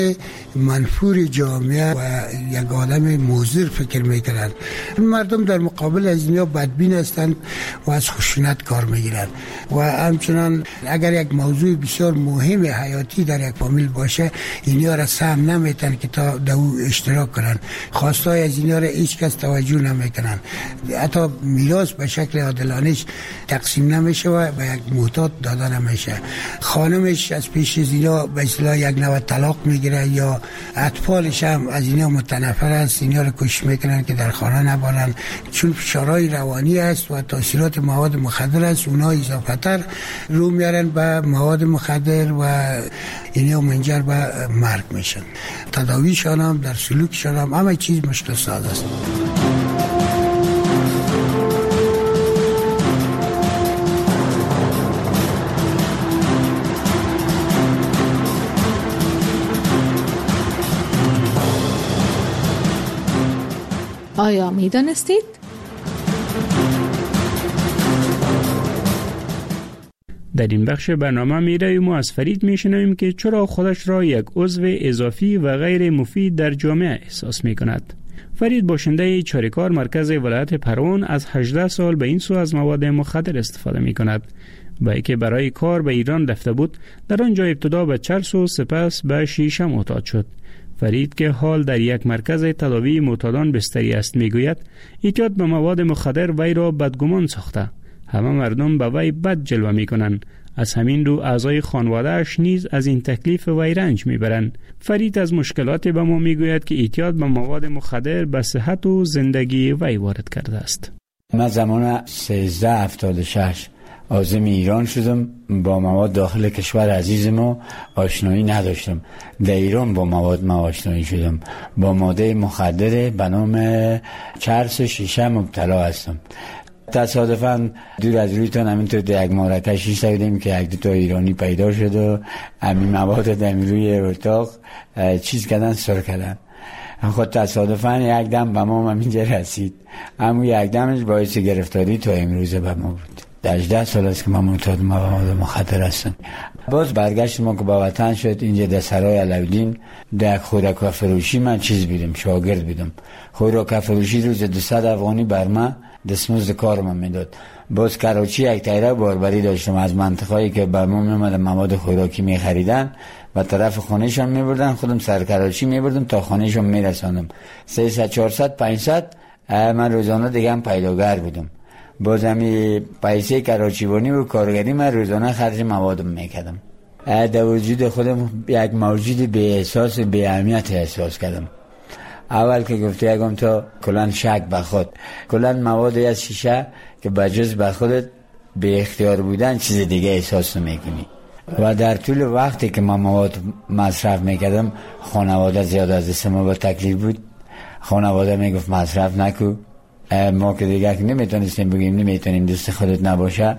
منفور جامعه و یک آدم موزر فکر میکنند. مردم در مقابل از اینها بدبین هستند و از خشونت کار میگیرند و همچنان اگر یک موضوع بسیار مهم حیاتی در یک فامیل باشه اینها را سهم نمیتن که تا در او اشتراک کنند. خواستای از اینها را هیچ کس توجه نمیکنند. حتی میراث به شکل عادلانه‌اش تقسیم نمیشه و به یک محتاط داده نمیشه. خانمش از پیش از اینا به اصطلاح یک نوع طلاق میگیره یا اطفالش هم از اینا متنفر است، اینا رو کش میکنن که در خانه نبانن، چون فشارهای روانی است و تاثیرات مواد مخدر است. اونا اضافه تر رو میارن به مواد مخدر و اینا منجر به مرگ میشن. تداویشان هم در سلوکشان هم همه چیز مشکل ساز است. آیا می دانستید؟ در این بخش برنامه می‌رویم و از فرید می‌شنویم که چرا خودش را یک عضو اضافی و غیر مفید در جامعه احساس می‌کند. فرید باشنده چاریکار مرکز ولایت پروان از 18 سال به این سو از مواد مخدر استفاده می‌کند. با اینکه برای کار به ایران رفته بود، در آنجا ابتدا به چرس و سپس به شیشه معتاد شد. فرید که حال در یک مرکز تداوی معتادان بستری است میگوید اعتیاد به مواد مخدر وی را بدگمان ساخته. همه مردم به وی بد جلوه میکنند. از همین رو اعضای خانواده‌اش نیز از این تکلیف وی رنج میبرند. فرید از مشکلات به ما میگوید که اعتیاد به مواد مخدر به صحت و زندگی وی وارد کرده است. من زمان 1376 عازم ایران شدم. با مواد داخل کشور عزیزم آشنایی نداشتم. در ایران با مواد آشنایی شدم. با ماده مخدر به نام چرس و شیشه مبتلا هستم. تصادفاً دور از رویتان همینطور در یک مارکشی شدیم که یک دوتا ایرانی پیدا شد و همین مواد در روی اتاق چیز کردن سر کردن. خود تصادفاً یک دم به ما همینجا رسید. همون یک دمش باعث گرفتاری تا امروز به ما بود. 18 سال است که من معتاد مواد مخدر هستم. باز برگشت ما که با وطن شد اینجا در سرای علاودین در خوراک فروشی من چیز بیدم، شاگرد بیدم. خوراک فروشی روز 200 افغانی بر من دستمزد کار من میداد. باز کراچی یک تایره باربری داشتم از منطقه‌ای که به ما میومدن مواد خوراکی میخریدن و طرف خونهشون میبردن، خودم سر کراچی میبردم تا خونهشون میرساندم. 300 400 500 من روزانه دیگه هم پیداگر بودم. باز همی پیسه کراچیوانی و کارگری من روزانه خرج موادم میکردم. در وجود خودم یک موجود بی احساس و بی اهمیت احساس کردم. اول که گفته یکم تا کلان شک به خود، کلان مواد از شیشه که بجز به خودت به اختیار بودن چیز دیگه احساس میکنی. و در طول وقتی که من مواد مصرف میکردم خانواده زیاد از دست ما با تکلیف بود. خانواده میگفت مصرف نکو. ما که دیگه نمیتونستیم بگیم نمیتونیم دوست خودت نباشه،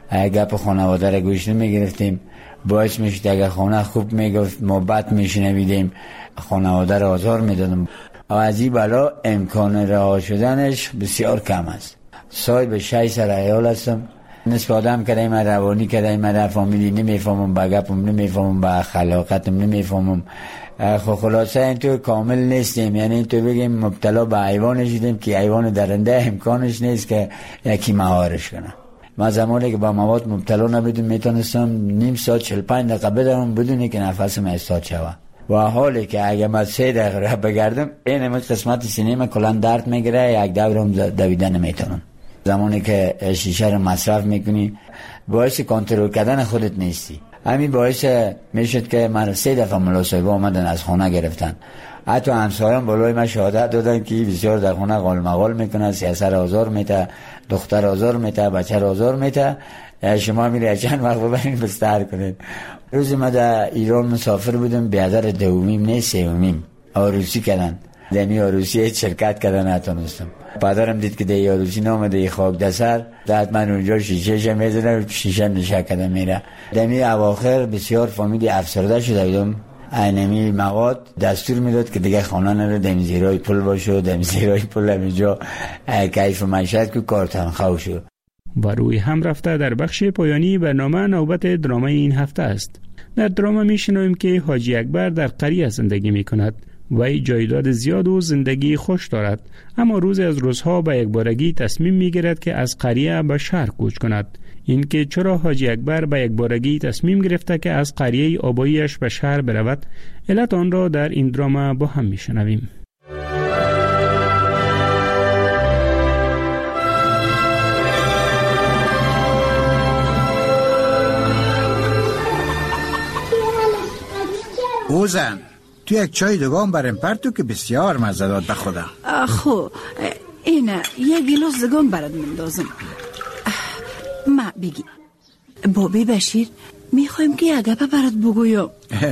گپ خانواده را گوش نمیگرفتیم. باعث میشد اگر خانه خوب میگفت ما بد میشنویدیم، خانواده را آزار میدادم و از این بلا امکان رها شدنش بسیار کم است. صاحب 6 سر عیال هستم. نصف آدم کردیم من روانی کردیم من فامیلی نمیفهمم، با گپم نمیفهمم، با خلاقتم نمیفهمم. خلاصه اینطور کامل نیستیم، یعنی اینطور بگیم مبتلا به حیوان شدیم که حیوان درنده امکانش نیست که یکی مهارش کنه. من زمانی که با مواد مبتلا نبودم میتونستم نیم ساعت 45 دقیقه بدوم بدون که نفسم استاد شود. و حالی که اگه من 3 دقیقه بگردم این قسمت سینه من کلا درد میگیره، یک دورم دویدن نمیتونم. زمانی که شیشه رو مصرف میکنی باعث کنترل کردن خودت نیستی. همین باعث میشد که من 3 دفعه ملاصاحبه آمدن از خونه گرفتن. حتی همسایه‌ام بالای من شهادت دادن که بسیار در خونه قال مقال میکنه، سیاسر آزار میته، دختر آزار میته، بچه آزار میته. شما میره چند وقت ببرین بستر کنین. روز ما در ایران مسافر بودم، بیادر دومیم نیست سومیم عروسی کردن. دمی عروسی شرکت کردن نتونستم. پدرم دید که دی عروسی نامده خاک دسر داد من اونجا شیشه میزنم، شیشه نشه کردم میره. دمی اواخر بسیار فامیلی افسرده شده بودم. اینمی مواد دستور میداد که دیگه خانه نره، دم زیرای پل باشه، دم زیرای پل همینجا کیف معیشت که کار تنخواه شد. و روی هم رفته در بخش پایانی برنامه نوبت درامه این هفته است. در دراما میشنویم که حاجی اکبر در قریه زندگی میکند. وی جایداد زیاد و زندگی خوش دارد، اما روز از روزها به یک بارگی تصمیم میگیرد که از قریه به شهر کوچ کند. اینکه چرا حاجی اکبر به یک بارگی تصمیم گرفته که از قریه آباییش به شهر برود، علت آن را در این دراما با هم میشنویم. اوزن تو یک چای دوگان برم پرتو که بسیار مزه داد به خدا. خو اینه یک گیلاس دوگان برات مندازم. ما بگی بابی بشیر میخوایم که یک گپه برات بگویم.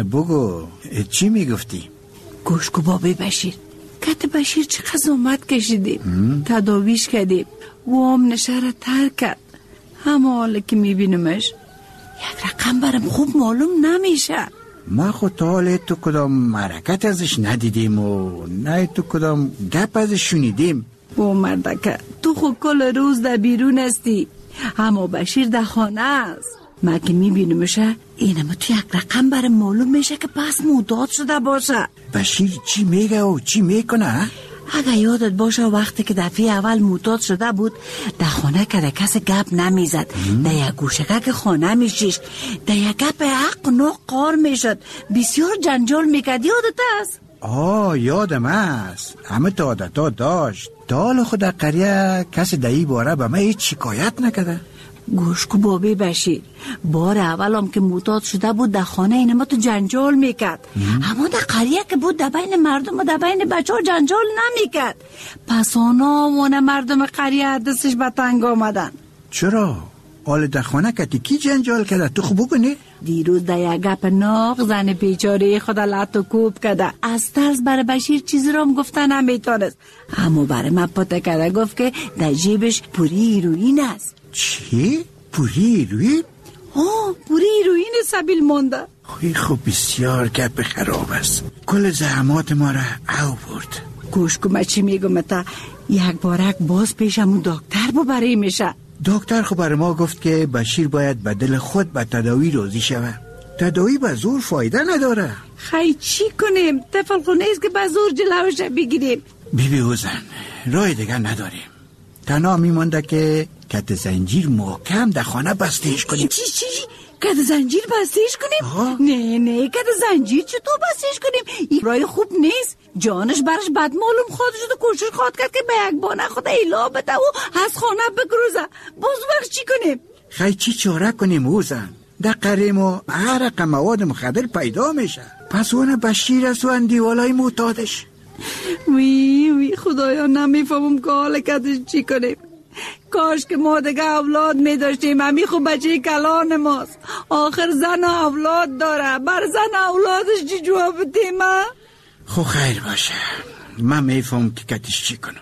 بگو چی میگفتی؟ گوش کو بابی بشیر، کت بشیر چقدر زحمت کشیدیم، تداویش کردیم و هم نشره ترک کرد، اما حالا که میبینمش یک رقم برم خوب معلوم نمیشه. ما خود تا حالا تو کدام حرکت ازش ندیدیم و نه تو کدام گپ ازش شنیدیم. او مردکه تو خود کل روز در بیرون هستی، اما بشیر در خانه است. ما که میبینمشه اینم تو یک رقم برم معلوم میشه که پس معتاد شده باشه. بشیر چی میگه و چی میکنه؟ اگه یادت باشه وقتی که دفعه اول معتاد شده بود در خانه که در کس گپ نمیزد، در یک گوشگه که خانه میشیش، در یک گپ حق نو قار میشد، بسیار جنجال میکرد. یادت است؟ یادم است. همه تا عادتا داشت. تا حالا خود در قریه کسی در این باره به من هیچ شکایت نکرده. گوش کو بابی بشیر، بار اول هم که معتاد شده بود در خانه اینما تو جنجال میکرد، اما در قریه که بود در بین مردم و در بین بچه ها جنجال نمیکرد. پس آنها مردم قریه دستش به تنگ آمدن. چرا؟ حال در خانه کتی کی جنجال کرده؟ تو خوب بگنی؟ دیروز در یک گپ ناق زن بیچاره خدا لط و کوب کرده، از ترس برای بشیر چیزی رو هم گفتن نمیتونست، اما برای من پته کرده، گفت که در جیبش پوری هیروئین است. چی؟ پوری هیروئین؟ پوری هیروئین سبیل مونده. خب بسیار گپ خراب است. کل زحمات ما را او برد. گوش کو من چی میگم تا، یک بارک باز پیشمون دکتر ببری میشه. دکتر خب برای ما گفت که بشیر باید به دل خود به تداوی راضی شود. تداوی به زور فایده نداره. خیلی چی کنیم؟ طفل خونه ایست که به زور جلوش بگیریم. بیبی اوزن راه دیگر نداریم. تنها میمونده که کت زنجیر محکم در خانه بستهش کنیم. چی؟ کت زنجیر بستهش کنیم؟ نه کت زنجیر چطور بستهش کنیم؟ این رای خوب نیست. جانش برش بد معلوم خواهد شد و کوشش خواهد کرد که به یک بانه خود ایلا بده و از خانه بگروزه. باز وقت چی کنیم؟ خیلی چی چاره کنیم اوزن؟ در قریم و هر رقم مواد مخدر پیدا میشه. پس اون بشیر است و اندیوالای معتادش. وی خدایا نمیفهمم که حال کدش چی کنیم. کاش که ما دیگه اولاد می داشتیم. همی خوب بچه کلان ماست، آخر زن و اولاد داره، بر زن اولادش چی جواب بدیم؟ خب خیر باشه، من میفهم که کتش چی کنم.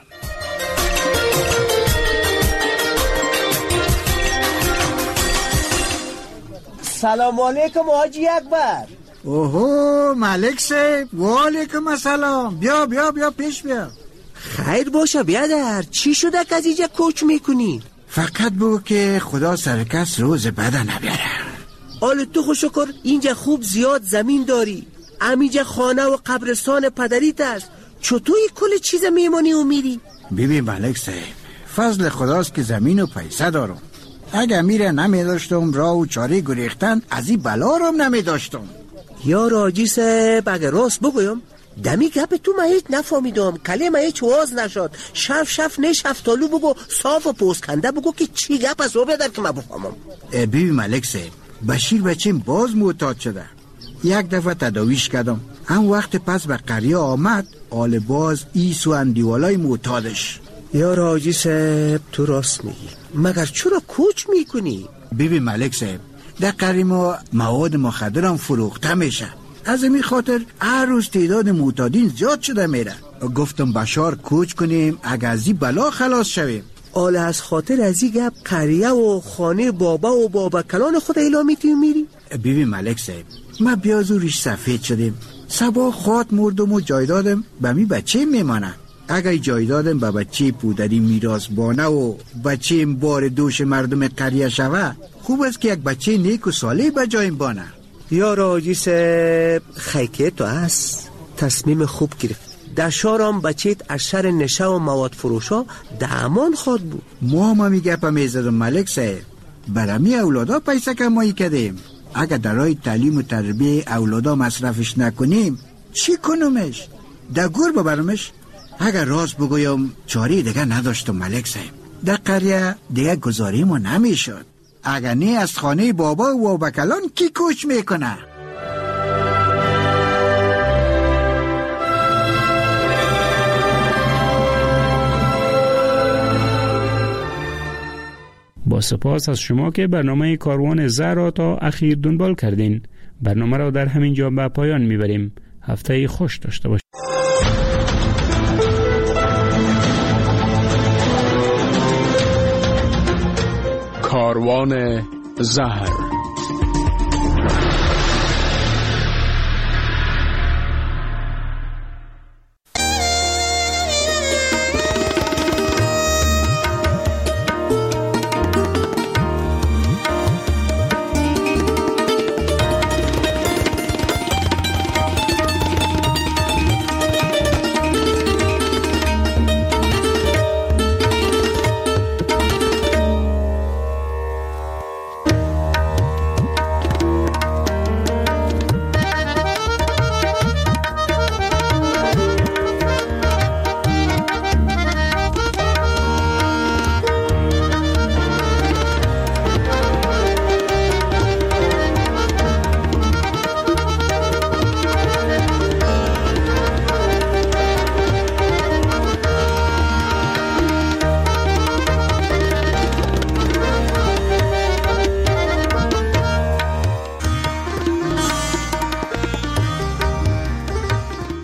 سلام علیکم حاجی اکبر. اوهو ملک صاحب، و علیکم السلام. بیا پیش بیا. خیر باشه بیادر، چی شده که از اینجا کوچ میکنی؟ فقط بگو که خدا سرکس روز بده نبیاره. حال تو خو شکر اینجا خوب زیاد زمین داری، همینجا خانه و قبرستان پدریت است، چطوری کل چیز میمانی و میری؟ ببین ملک صاحب، فضل خداست که زمین و پیسه دارم. اگه میره نمیداشتم راه و چاره گریختن از این بلا رو نمیداشتم. یا راجی صاحب اگه راست بگویم دمی گپ تو من هیچ نفهمیدم، کلمه هیچ واز نشد. شف نه شفتالو بگو، صاف و پوسکنده بگو که چی گپ از رو بیادر که من بفهمم. ببین ملک صاحب، بشیر بچیم باز معتاد شده. یک دفعه تداویش کردم، هم وقت پس به قریه آمد، آل باز ایس و اندیوالای معتادش. یا راجی صاحب تو راست میگی، مگر چرا کوچ میکنی؟ ببین ملک صاحب، در قریه ما مواد مخدر هم فروخته میشه، از این خاطر هر روز تعداد معتادین زیاد شده میره. گفتم بشار کوچ کنیم اگه از این بلا خلاص شویم. آله از خاطر از این گپ قریه و خانه بابا و بابا کلان خود ایلامیتی میری؟ ببین ملک صاحب، ما بیازورش سفید شدیم، سبا خوات مردم و جایدادم به می بچه میمانه. اگه جایدادم به بچه پودری میراث بانه و بچه بار دوش مردم قریه شوه، خوب است که یک بچه نیک و صالح به جایم بانه. یا راجیس خیکه تو هست تصمیم خوب گرفت. در شارم بچیت اشر نشه و مواد فروشا دامان خود بود. ما هم میگه پا میزدم ملک صاحب، برمی اولادا پیسه کمایی کردیم. اگر درای تعلیم و تربیه اولادا مصرفش نکنیم چی کنمش؟ در گور ببرمش؟ اگر راست بگویم چاری دیگه نداشتم ملک صاحب. در قریه دیگه گذاریمو نمیشد. اگر نه از خانه بابا و بکلان کی کوچ میکنه؟ با سپاس از شما که برنامه کاروان زه را تا اخیر دنبال کردین. برنامه را در همین جا به پایان میبریم. هفته خوش داشته باشید. کاروان زهر